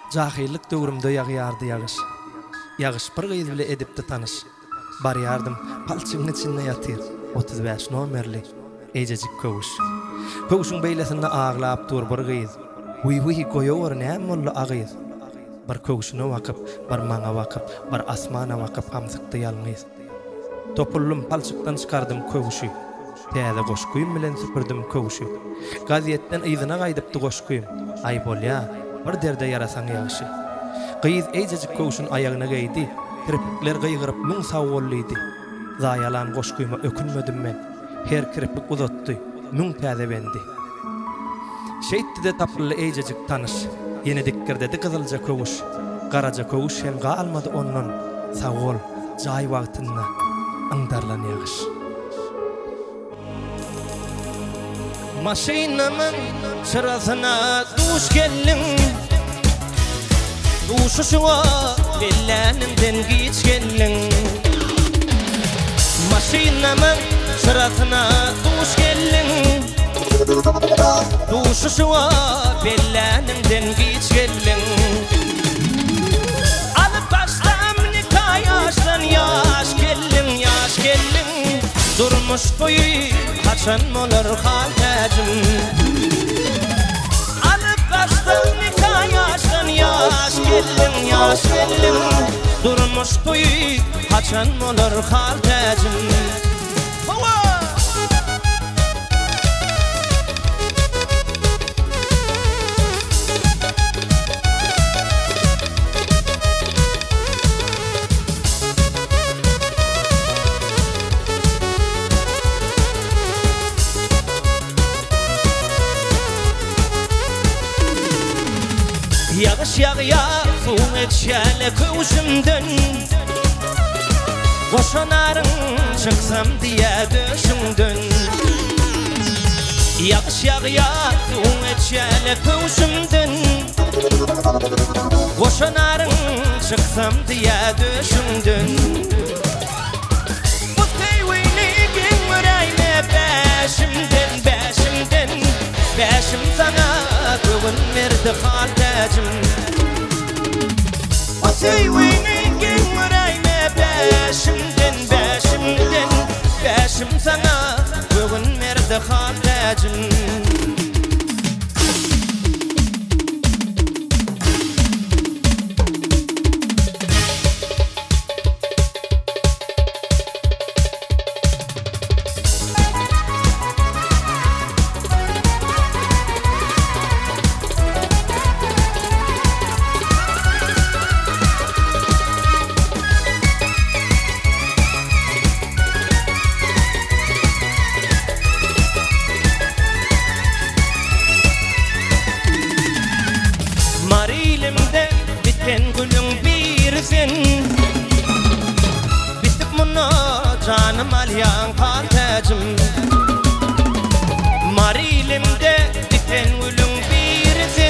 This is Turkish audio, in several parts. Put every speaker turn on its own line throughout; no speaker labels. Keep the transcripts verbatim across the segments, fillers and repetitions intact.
Jahillik döwrümde ýagyardy ýagyş. Ýagyş bir gyz bile edipde tanyş. Bar ýardym palçygyň içinde ýatyr. otuz beş nomerli ejejik köwüş. Köwüşüň beýlesinde aglap dur bir gyz. Huy huy goýor näme bolla agyz. Bir köwüşüne wakyp, bir maňa wakyp, bir asmana wakyp hamsykdy ýalňyz. Topullum palçykdan çykardym köwüşi. Täze goşguýum bilen süpürdüm köwüşi. Gaziýetden ýyzyna gaýdypdy goşguýum. Ay bolýa, bir derde yarasaň ýaşy. Gyz ejejik köwüşün aýagyna geýdi. Kirpikler gyýgyryp müň sawollydy. Zaýalan goşguýuma ökünmedim men. Her kirpik uzatdy, müň täze bendi. Şeýtdi de tapyly ejejik tanyş. Ýene dikkerdedi gyzylja köwüş. Garaja köwüş hem galmady ondan. Sawol, jaý wagtyna aňdarlan ýagyş. Maşinamın çırasına duş gelin. Duşuşuğa bellenimden giç gelin. Maşinamın çırasına duş gelin. Duşuşuğa bellenimden giç gelin. Alıp başlam nikah yaşlan yaş gelin, yaş gelin. Durmuş koyu kaçan olur haltacım. Alıp baştan nikah yaştan yaş gelin, yaş gelin. Durmuş koyu kaçan olur haltacım. Yağış yağıya soğuk ekşele köwüşümden. Boşanarın çıksam diye döşümden. Yağış yağıya soğuk ekşele köwüşümden. Boşanarın çıksam diye döşümden. Bu teyvini gümreyme beşimden, beşimden. Beşim sana köwün verdi haltacım. O teyvini gümreyme beşimden, beşimden. Beşim sana köwün verdi haltacım. Marilimde biten gülün bir sen. Bitip muna canım alyan haltacım. Marilimde biten gülün bir sen.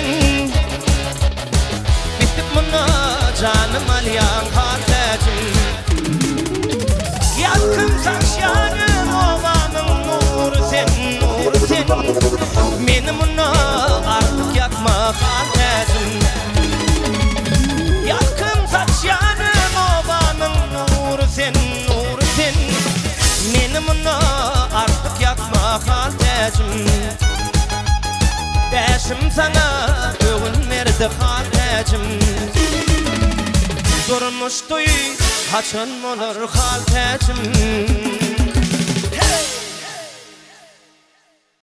Bitip muna canım alyan haltacım. Yakın saçlarım ovamın nuru sen, nuru sen. Meni muna artık yakma haltacım. Yakın saçlarım ovamın nuru sen, nuru sen. Meni muna artık yakma haltacım. Beşim sana köwün verdi haltacım. Durmuş toy kaçan olur haltacım.